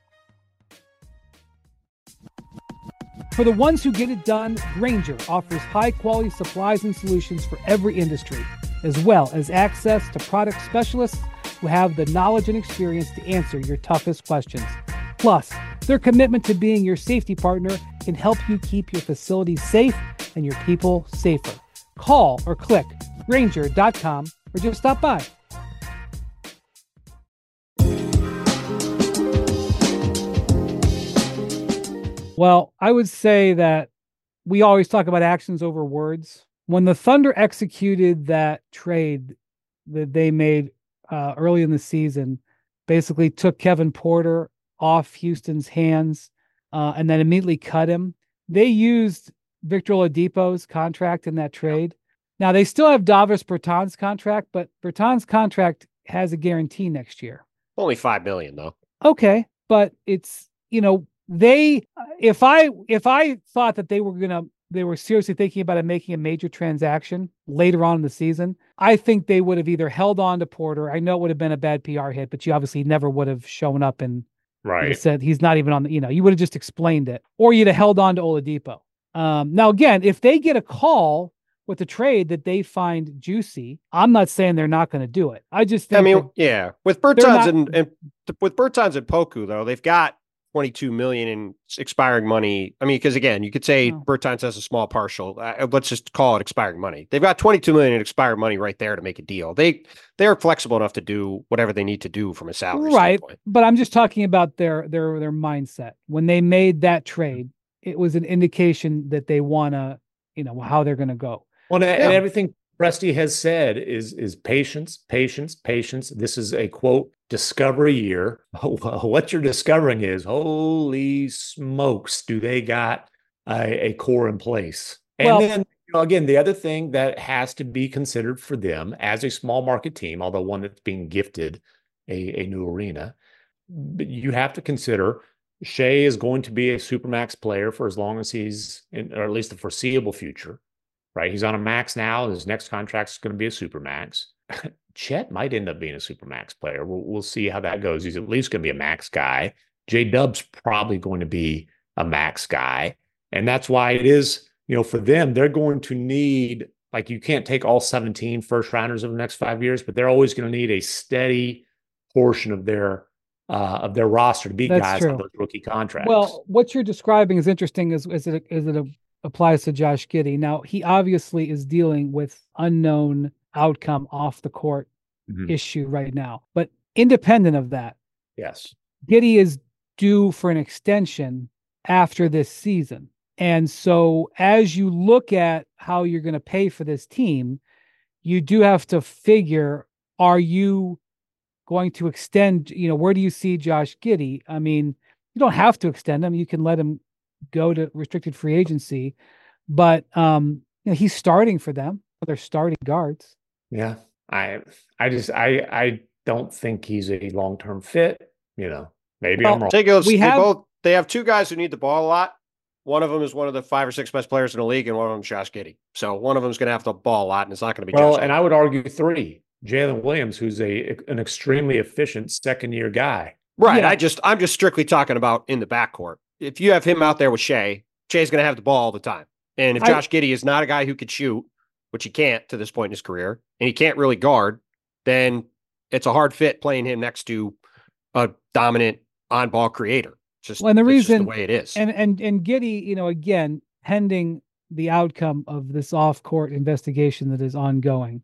For the ones who get it done, Grainger offers high-quality supplies and solutions for every industry, as well as access to product specialists who have the knowledge and experience to answer your toughest questions. Plus, their commitment to being your safety partner can help you keep your facilities safe and your people safer. Call or click Grainger dot com or just stop by. Well, I would say that we always talk about actions over words. When the Thunder executed that trade that they made uh, early in the season, basically took Kevin Porter off Houston's hands uh, and then immediately cut him. They used Victor Oladipo's contract in that trade. Now, they still have Davis Bertans' contract, but Bertans' contract has a guarantee next year. Only five million dollars, though. Okay, but it's, you know, they, if I, if I thought that they were going to, they were seriously thinking about it, making a major transaction later on in the season, I think they would have either held on to Porter. I know it would have been a bad P R hit, but you obviously never would have shown up and right. said he's not even on the, you know, you would have just explained it, or you'd have held on to Oladipo. Um, now, again, if they get a call with a trade that they find juicy, I'm not saying they're not going to do it. I just think I mean, yeah, with Bertans not, and, and with Bertans and Poku, though, they've got twenty-two million in expiring money. I mean, because again, you could say oh. Bertans has a small partial. Uh, let's just call it expiring money. They've got twenty-two million in expired money right there to make a deal. They they're flexible enough to do whatever they need to do from a salary right. standpoint. But I'm just talking about their their their mindset when they made that trade. It was an indication that they want to, you know, how they're going to go. Well, and, yeah. and everything Presti has said is is patience, patience, patience. This is a quote discovery year. What you're discovering is, holy smokes, do they got a, a core in place? And well, then you know, again, the other thing that has to be considered for them as a small market team, although one that's being gifted a, a new arena, but you have to consider Shea is going to be a supermax player for as long as he's in, or at least the foreseeable future. Right, he's on a max now. His next contract is going to be a supermax. Chet might end up being a supermax player. We'll, we'll see how that goes. He's at least going to be a max guy. J-Dub's probably going to be a max guy. And that's why it is, you know, for them, they're going to need, like, you can't take all seventeen first rounders of the next five years, but they're always going to need a steady portion of their uh, of their roster to be that's guys true. on those rookie contracts. Well, what you're describing is interesting. Is is it is it a applies to Josh Giddey. Now, he obviously is dealing with unknown outcome off the court mm-hmm. issue right now. But independent of that, yes, Giddey is due for an extension after this season. And so as you look at how you're going to pay for this team, you do have to figure, are you going to extend, you know, where do you see Josh Giddey? I mean, you don't have to extend him. You can let him go to restricted free agency, but um, you know, he's starting for them. They're starting guards. Yeah. I I just I I don't think he's a long-term fit. You know, maybe Well, I'm wrong. Jacobs, We they have- both they have two guys who need the ball a lot. One of them is one of the five or six best players in the league, and one of them is Josh Giddey. So one of them is going to have to ball a lot, and it's not going to be Well, Josh and Giddey. I would argue three. Jalen Williams, who's a an extremely efficient second year guy. Right. Yeah. I just I'm just strictly talking about in the backcourt. If you have him out there with Shea, Shea's going to have the ball all the time. And if I- Josh Giddey is not a guy who could shoot, which he can't to this point in his career, and he can't really guard, then it's a hard fit playing him next to a dominant on-ball creator. It's just, Well, and the it's just reason- the way it is. And and and Giddey, you know, again, pending the outcome of this off-court investigation that is ongoing,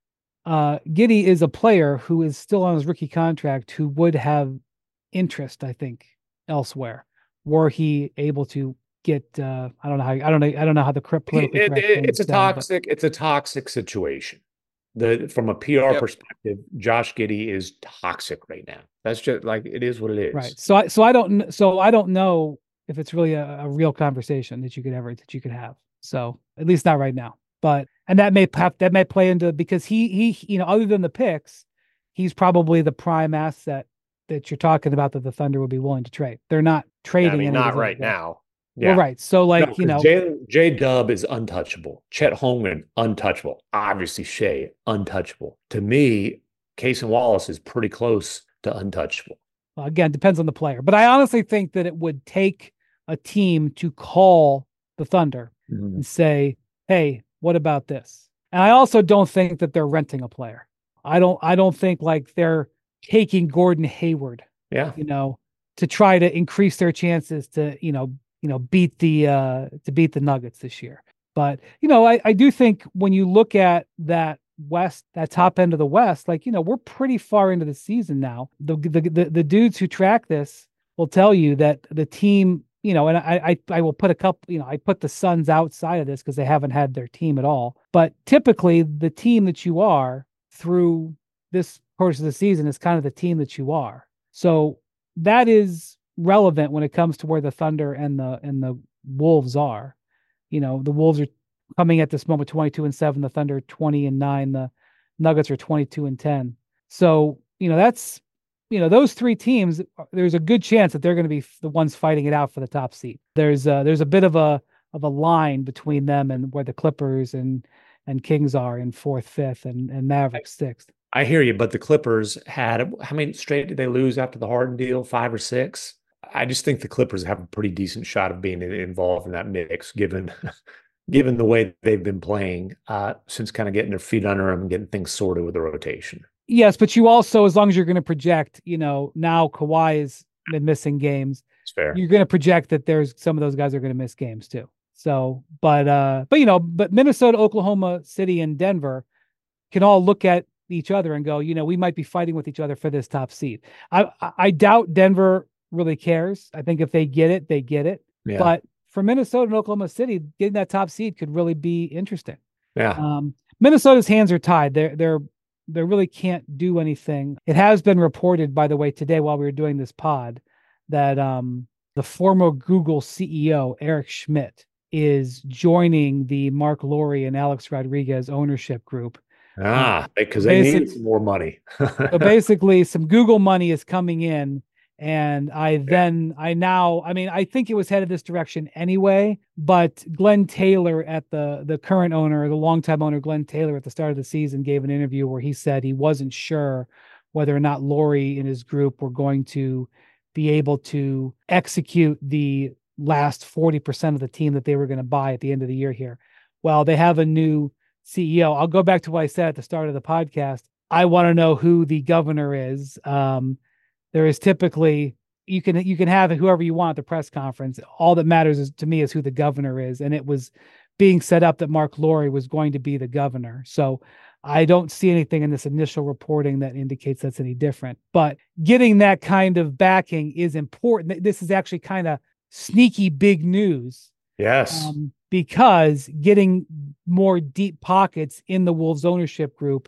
uh, Giddey is a player who is still on his rookie contract who would have interest, I think, elsewhere. Were he able to get? Uh, I don't know how. I don't know. I don't know how the correct politically It- correct it- thing it's a is done, but- toxic. It's a toxic situation. The from a P R Yep. perspective, Josh Giddey is toxic right now. That's just like it is what it is. Right. So I so I don't kn- so I don't know if it's really a, a real conversation that you could ever that you could have. So at least not right now. But and that may have that may play into because he he you know other than the picks, he's probably the prime asset that you're talking about that the Thunder would be willing to trade. They're not Yeah, trading. I mean, any of not these right other guys. now. Yeah. Well, right. So like No, you know 'cause J Dub is untouchable. Chet Holmgren, untouchable. Obviously, Shea, untouchable. To me, Case and Wallace is pretty close to untouchable. Well, again, depends on the player. But I honestly think that it would take a team to call the Thunder and say, hey, what about this? And I also don't think that they're renting a player. I don't I don't think like they're taking Gordon Hayward, Yeah. you know, to try to increase their chances to, you know, you know, beat the uh to beat the Nuggets this year. But, you know, I, I do think when you look at that West, that top end of the West, like, you know, we're pretty far into the season now. The the the, the dudes who track this will tell you that the team, you know, and I I, I will put a couple, you know, I put the Suns outside of this because they haven't had their team at all. But typically the team that you are through this course of the season is kind of the team that you are. So that is relevant when it comes to where the Thunder and the and the Wolves are. You know, the Wolves are coming at this moment twenty-two and seven, the Thunder twenty and nine, the Nuggets are twenty-two and ten. So, you know, that's, you know, those three teams, there's a good chance that they're going to be the ones fighting it out for the top seed. There's uh there's a bit of a of a line between them and where the Clippers and and Kings are in fourth, fifth, and and Mavericks sixth. I hear you, but the Clippers had how many straight did they lose after the Harden deal? Five or six? I just think the Clippers have a pretty decent shot of being involved in that mix, given given the way they've been playing uh, since kind of getting their feet under them and getting things sorted with the rotation. Yes, but you also, as long as you're going to project, you know, now Kawhi has been missing games. It's fair. You're going to project that there's some of those guys are going to miss games too. So, but uh, but you know, but Minnesota, Oklahoma City, and Denver can all look at each other and go, you know, we might be fighting with each other for this top seed. I I, I doubt Denver really cares. I think if they get it, they get it. Yeah. But for Minnesota and Oklahoma City, getting that top seed could really be interesting. Yeah. Um, Minnesota's hands are tied. They're they're they really can't do anything. It has been reported, by the way, today while we were doing this pod, that um, the former Google C E O Eric Schmidt is joining the Mark Lowry and Alex Rodriguez ownership group. Ah, because they basic- need some more money. So basically, some Google money is coming in. And I then, I now, I mean, I think it was headed this direction anyway, but Glenn Taylor at the, the current owner, the longtime owner, Glenn Taylor at the start of the season gave an interview where he said he wasn't sure whether or not Lowry and his group were going to be able to execute the last forty percent of the team that they were going to buy at the end of the year here. Well, they have a new C E O. I'll go back to what I said at the start of the podcast. I want to know who the governor is. Um, There is typically you can you can have whoever you want at the press conference. All that matters is to me is who the governor is, and it was being set up that Mark Lowry was going to be the governor. So I don't see anything in this initial reporting that indicates that's any different. But getting that kind of backing is important. This is actually kind of sneaky big news. Yes. Um, because getting more deep pockets in the Wolves ownership group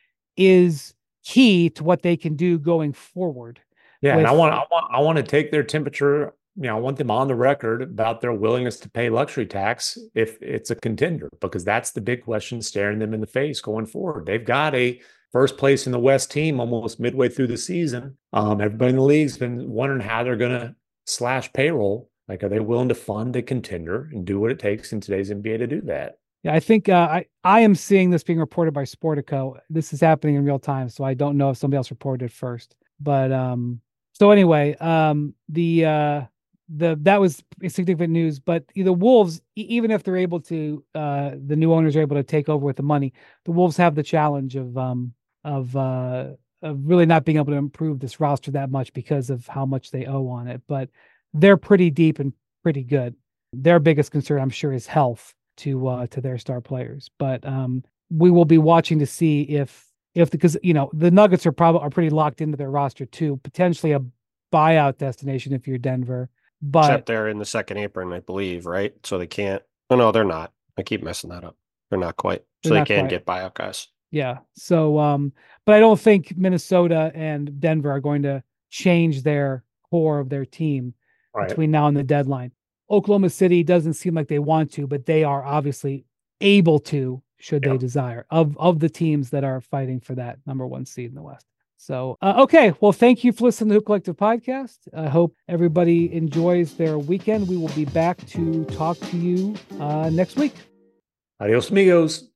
is key to what they can do going forward. Yeah, and I with- want I want I want to take their temperature you know, I want them on the record about their willingness to pay luxury tax if it's a contender, because that's the big question staring them in the face going forward. They've got a first place in the West team almost midway through the season. Um, everybody in the league's been wondering how they're going to slash payroll. Like, are they willing to fund a contender and do what it takes in today's N B A to do that? Yeah, I think uh, I, I am seeing this being reported by Sportico. This is happening in real time, so I don't know if somebody else reported it first. But um, so anyway, um, the uh, the that was significant news. But the Wolves, even if they're able to, uh, the new owners are able to take over with the money, the Wolves have the challenge of um of uh of really not being able to improve this roster that much because of how much they owe on it. But they're pretty deep and pretty good. Their biggest concern, I'm sure, is health to uh to their star players. But um we will be watching to see if if because you know the Nuggets are probably are pretty locked into their roster too, potentially a buyout destination if you're Denver. But except they're in the second apron, I believe, right? So they can't. Oh no, they're not. I keep messing that up. They're not quite. So they can quite. get buyout guys. Yeah. So um but I don't think Minnesota and Denver are going to change their core of their team right. between now and the deadline. Oklahoma City doesn't seem like they want to, but they are obviously able to, should yeah. they desire, of of the teams that are fighting for that number one seed in the West. So, uh, okay. Well, thank you for listening to the Hoop Collective podcast. I hope everybody enjoys their weekend. We will be back to talk to you uh, next week. Adios, amigos.